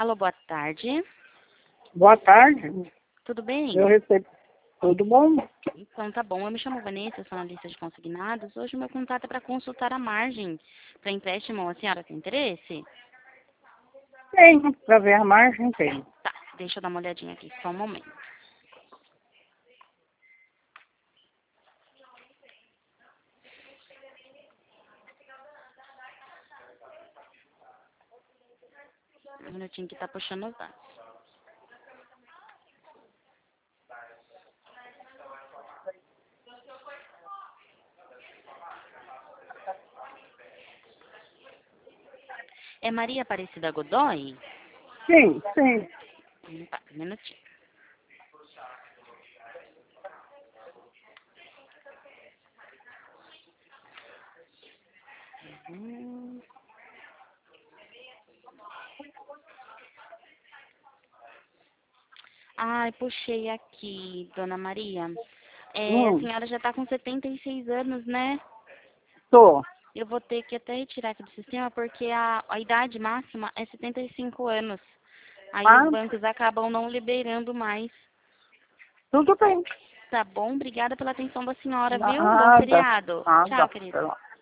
Alô, boa tarde. Boa tarde. Tudo bem? Eu recebi. Tudo bom? Então tá bom. Eu me chamo Vanessa, eu sou analista de consignados. Hoje o meu contato é para consultar a margem para empréstimo. A senhora tem interesse? Tenho. Para ver a margem, tenho. Tá, deixa eu dar uma olhadinha aqui, só um momento. Um minutinho que tá puxando os dados. É Maria Aparecida Godoy? Sim, sim. Tá, um minutinho. Hum. Ai, puxei aqui, dona Maria. A senhora já tá com 76 anos, né? Tô. Eu vou ter que até retirar aqui do sistema porque a idade máxima é 75 anos. Aí Ah, os bancos acabam não liberando mais. tudo bem. Tá bom? Obrigada pela atenção da senhora, viu? Bom Nada. feriado. Tchau, Nada. querida.